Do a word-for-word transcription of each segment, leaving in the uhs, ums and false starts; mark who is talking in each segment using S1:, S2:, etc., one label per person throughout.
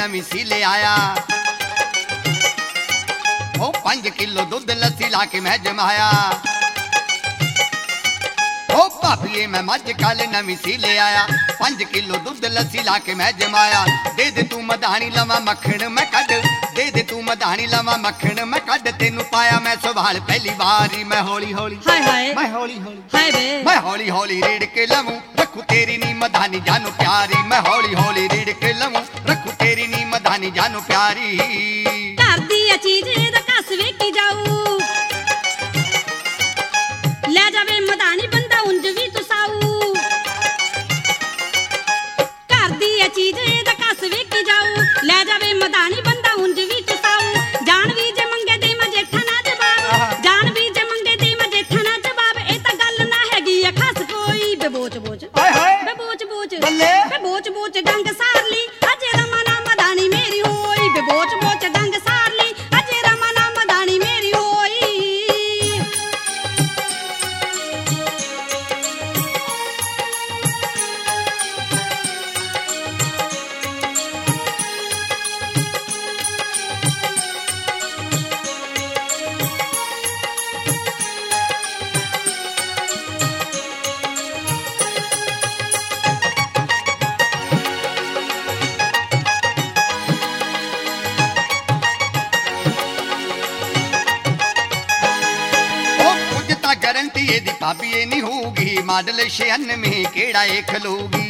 S1: नवी सी ले आया। ओ पांच किलो दुध लस्सी ला के मैं जमाया। ओ भाभीए मैं मझ कल नवी सी ले आया। पांच किलो दुध लस्सी ला के मैं जमाया। दे दे तू मधानी लवा मक्खन मैं कड, दे दे तू मधानी लवा मक्खन मैं कड। तेनू पाया मैं संभाल पहली बारी। मैं हौली हौली
S2: हाय हाय
S1: मैं हौली हौली
S2: हाय बे
S1: मैं हौली हौली रेड़ के लवूं रखू तेरी नी मधानी जानू प्यारी। मैं हौली हौली रेड़ के लवूं रखू तेरी नी मधानी जानू प्यारी।
S2: घर दी चीज दा कस वेखी जाऊ, ले जावे मधानी बंदा उंज भी तुसाऊ। घर दी चीज दा कस वेखी जाऊ, ले जावे मधानी बंदा उंज भी तुसाऊ। जान भी जे मंगे दे मैं जेठा ना जवाब, जान भी जे मंगे दे मैं जेठा ना जवाब। ए तां गल ना हैगी आ खास कोई। बेबोच बोच
S1: हाय हाय
S2: बेबोच बोच
S1: बल्ले
S2: बेबोच बोच डंग सार ली अजे रमा ना मधानी मेरी होई। बेबोच बोच डंग सार ली अजे रमा ना मधानी मेरी होई।
S1: गारंटी एदी भाभी ये नहीं होगी। मॉडल छियानवे केड़ा ए खलोगी।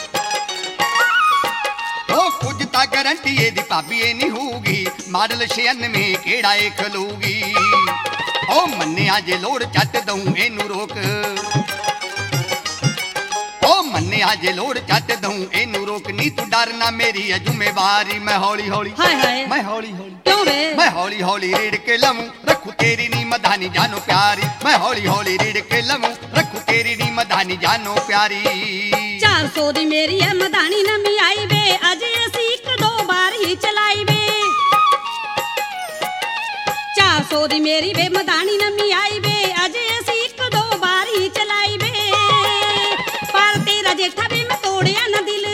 S1: ओ कुछ ता गारंटी एदी भाभी ये नहीं होगी। मॉडल छियानवे केड़ा ए खलोगी। ओ मन्निया जे लोड़ चट दऊं एनू रोक, ओ मन्निया जे लोड़ चट दऊं एनू रोक। नी तू डरना मेरी है जुम्मेवारी। मैं हौली हौली
S2: हाय हाय
S1: मैं हौली हौली
S2: क्यों बे
S1: मैं हौली हौली रेड़ के लवूं रखू तेरी नी मधानी जानो प्यारी। मैं हौली हौली रेड़ के लवूं रखू तेरी नी मधानी जानो प्यारी।
S2: चार सौ दी मेरी है मधानी नमी आई वे, अजे असी एक दो बार ही चलाई वे। चार सौ दी मेरी वे मधानी नमी आई वे, अजे असी एक दो बार ही चलाई वे। पर तेरा जेठा भी मैं तोड़िया ना दिल,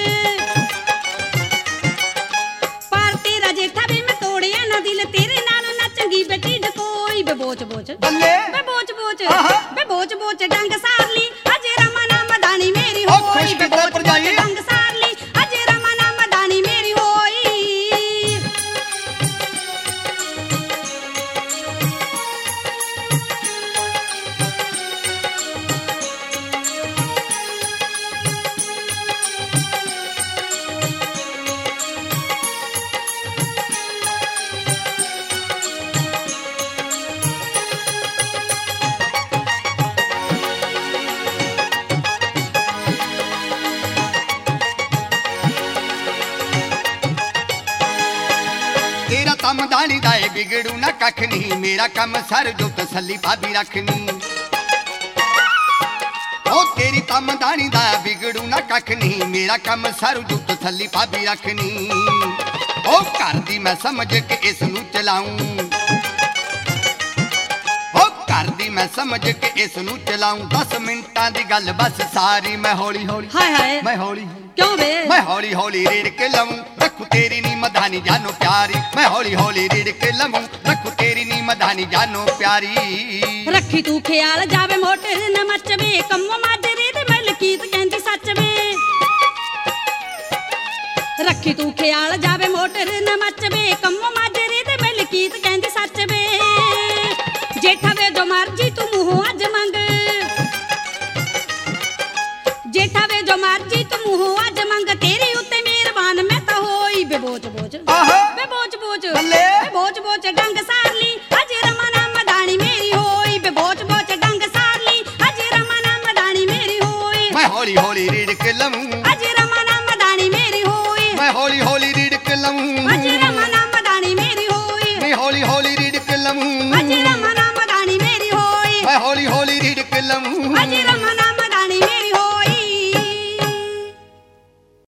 S2: पर तेरा जेठा भी मैं तोड़िया ना दिल। तेरे नाल ना चंगी बेटी डकोई। बेबोच बोच
S1: बल्ले
S2: बेबोच बोच
S1: आहा।
S2: बेबोच बोच डंग सार ली अजे रमा ना मधानी मेरी
S1: ओ
S2: होई।
S1: खुश की
S2: बेबोच
S1: तरफ
S2: बोच
S1: जाइए।
S2: डंग सार ली अजे रमा ना मधानी मेरी होई।
S1: तेरा तम दानी दाए बिगड़ू ना कख नहीं। मेरा कम सर जो तसल्ली भाभी रखनी। ओ तेरी तम दानी दाए बिगड़ू ना कख नहीं। मेरा कम सर जो तसल्ली भाभी रखनी। ओ घर दी मैं समझ के इस नू चलाऊं, ओ घर दी मैं समझ के इस नू चलाऊं। दस मिनटां दी गल बस सारी। मैं हौली हौली
S2: हाय हाय
S1: मैं हौली हौली
S2: क्यों बे
S1: मैं हौली हौली रेड़ के लवूं रखू तेरी नी मधानी जानो प्यारी। मैं हौली हौली रेड़ के लवूं रखू तेरी नी मधानी जानो प्यारी।
S2: रखी तू ख्याल जावे मोटर न मचवे, कम्मो माजरे ते मलकीत कहंदी सच वे। रखी तू ख्याल जावे मोटर न मचवे, कम्मो माजरे ते मलकीत कहंदी सच वे। जेठा वे जो मर्जी तू मुंह अज मंग, जेठा वे जो मर्जी तू मुंह अज मंग। तेरी उत्ते मेहरबान मैं ता होई। बेबोच बोच बेबोच बोच
S1: बल्ले
S2: बेबोच बोच डंग सार ली अजे रमा ना मधानी मेरी होई। बेबोच बोच डंग सार ली अजे रमा ना मधानी मेरी होई।
S1: मैं हौली हौली रेड़ के लवूं
S2: अजे रमा ना मधानी मेरी होई।
S1: मैं हौली हौली रेड़ के लवूं
S2: अजे रमा ना मधानी मेरी होई।
S1: मैं हौली हौली रेड़ के लवूं
S2: अजे रमा ना मधानी मेरी होई।
S1: मैं हौली हौली रेड़ के लवूं
S2: अजे रमा